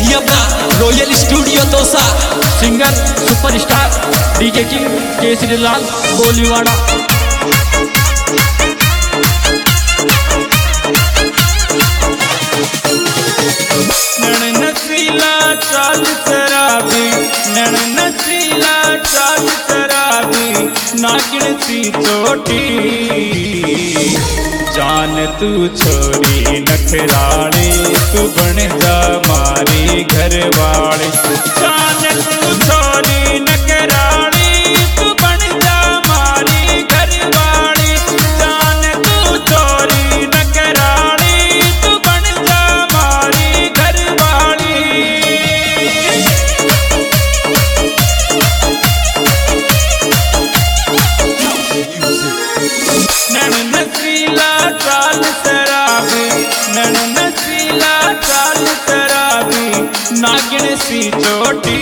वही अपना royal studio Tosa. Singer superstar DJ king Kesari Lal Goliwada. नसीला चाल शराबी, नसीला चाल शराबी, नागिन सी चोटी। जान तू छोरी नखराली, तू बन जा मारी घरवाली। जान तू छोरी नखराली, तू बन जा मारी घरवाली। जान तू छोरी नखराली, तू बन जा मारी घरवाली। नसीला चाल शराबी, नसीला चाल शराबी, नागिन सी चोटी।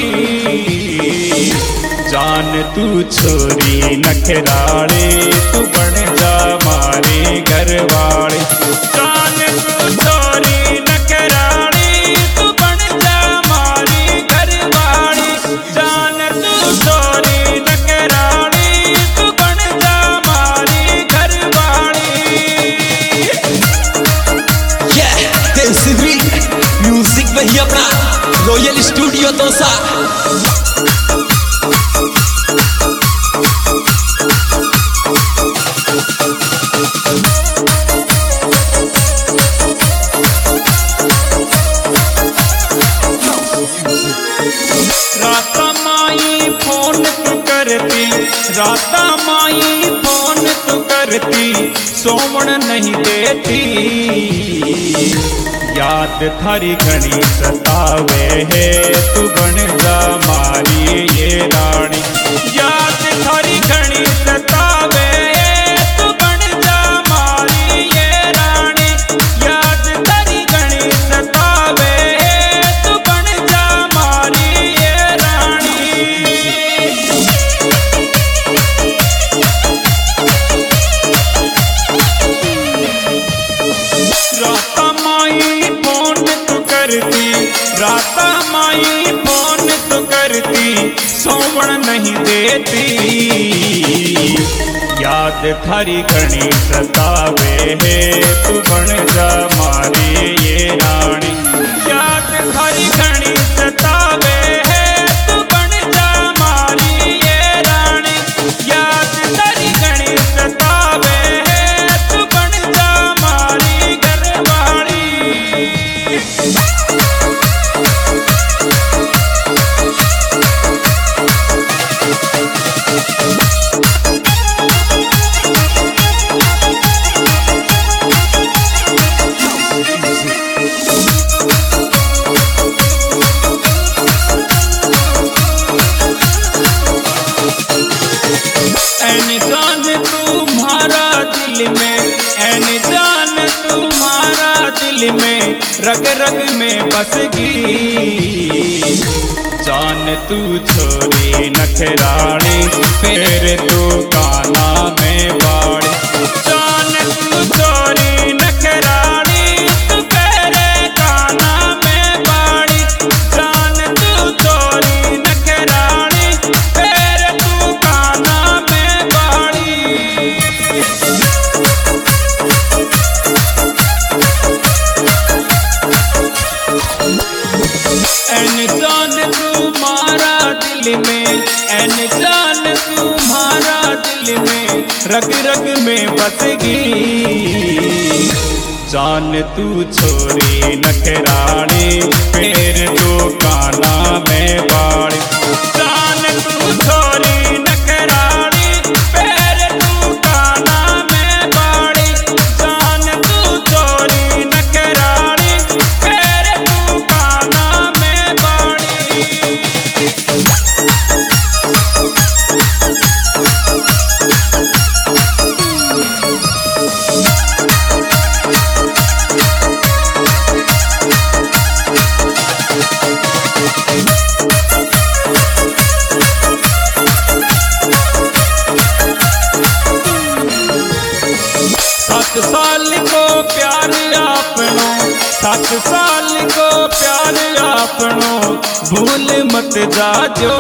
जान तू छोरी नखराली, तू बन जा मारी घरवाली। जान तू छोरी नखराली, तू बन जा मारी घरवाली। जान तू छोरी नखराली, तू बन जा मारी घरवाली। म्यूजिक वही अपना रॉयल स्टूडियो तोसा। राता माई फोन तू करती, राता माई फोन तू करती, सोमन नहीं देती। याद थारी घनी सतावे है, तू बन जा मारी ये रानी। याद थारी घनी सतावे है, तू बन जा मारी ये रानी। याद थारी घनी सतावे है, तू बन जा मारी ये रानी। राता माई फोन तू करती, राता माई फोन तू करती, सोवण नहीं देती। याद थारी घनी सतावे है, तू बन जा मारी ये रानी। याद थारी घनी सतावे है, तू बन जा मारी ये रानी। याद थारी घनी सतावे है, तू बन जा मारी घरवाली। ऐन जान तुम्हारा दिल में, ऐन जान तुम्हारा दिल में, रग रग में बसगी। जान तू छोरी नखराली, फिर तू काना में बाड़ी। जान तू छोरी नखराली, तू फेरे काना में बाड़ी। जान तू छोरी नखराली, फिर तू काना में बाड़ी। ऐन जान तुम्हारा दिल में, ऐन जान तुम्हारा दिल में, रग रग में बसगी। जान तू छोरी नखराली, फिर तू काना में बाड़ी। जान तू छोरी नखराली, फिर तू काना में बाड़ी। जान तू छोरी नखराली, फिर तू काना में बाड़ी। 7 साल को प्यार आपनो भूल मत जाजो,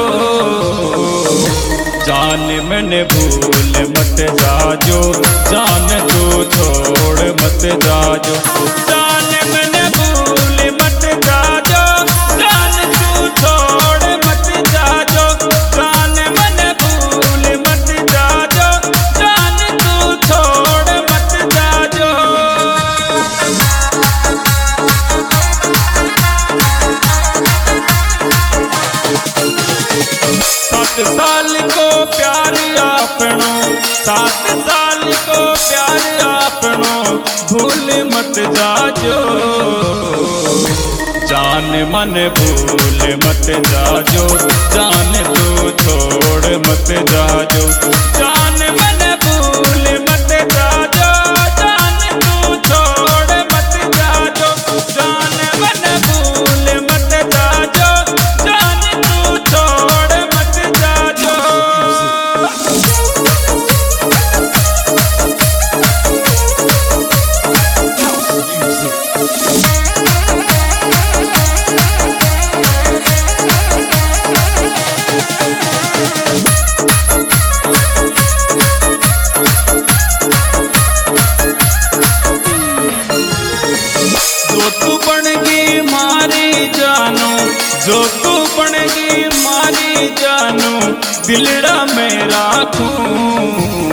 जान मैंने भूल मत जाजो, जान तू छोड़ मत जाजो, जान मैंने भूल मत जाजो, जान तू छोड़ मत जाजो, जान मैंने भूल मत जाजो, जान तू छोड़ मत जाजो। 7 साल को प्यार आपनो, 7 साल को प्यार आपनो भूल मत जाजो, जान मन भूल मत जाजो, जान तू छोड़ मत जाजो, जान मन भूल मत जाजो, जान तू छोड़ मत जाजो, जान मन भूल मत जाजो, जान तू छोड़ मत जाजो। जो तू बन गई मारी जानो, जो तू बन गई मारी जानो, दिलड़ा में राखूं,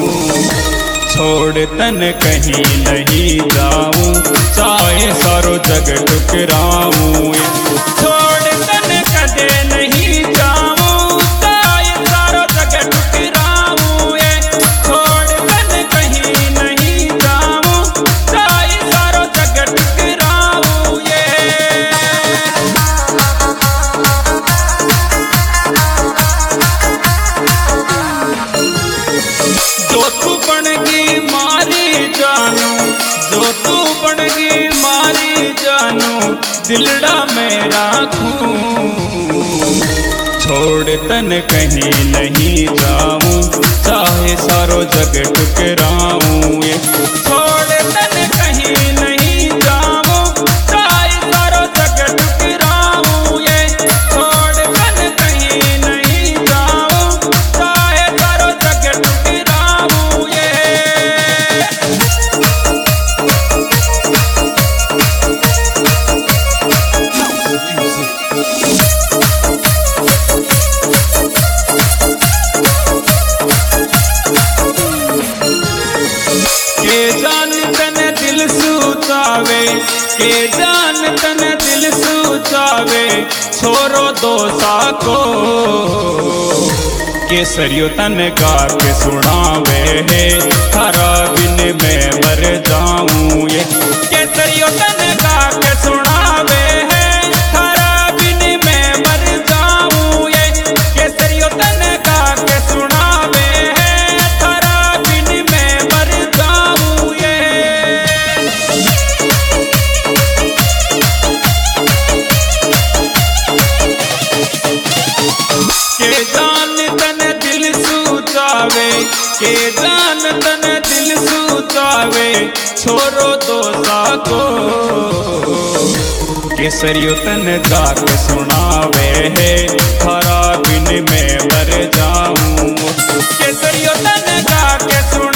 छोड़ तन कहीं नहीं जाऊं, चाहे सारो जग ठुकराऊं, छोड़ तन कदे नहीं जाऊं, चाहे सारो जग ठुकराऊं, छोड़ तन कहीं नहीं जाऊं, चाहे सारो जग ठुकराऊं। जो तू बन गई मारी जानो, जो तू बन गई मारी जानो, दिलड़ा में राखूं, छोड़ तन कहीं नहीं जाऊं, चाहे सारो जग ठुकराऊं, छोड़ तन कहीं नहीं जाऊं, चाहे सारो जग ठुकराऊं, छोड़ तन कहीं नहीं जाऊं, चाहे सारो जग ठुकराऊं। के जान तन दिल सूचावे, के जान तन दिल सूचावे, छोरो दोसा को केसरियो तन गा के सुनावे है, थारा बिन मैं मर जाऊं, ये केसरियो तन गा के सुनावे है, थारा बिन मैं मर जाऊं, ये केसरियो तन गा के सुनावे है, थारा बिन मैं मर जाऊं, ये के जान तन दिल सूचावे, के जान तन दिल सूचावे, छोरो दोसा को केसरियो तन गा के सुनावे है, थारा बिन मैं मर जाऊं, केसरियो तन गा के सुनावे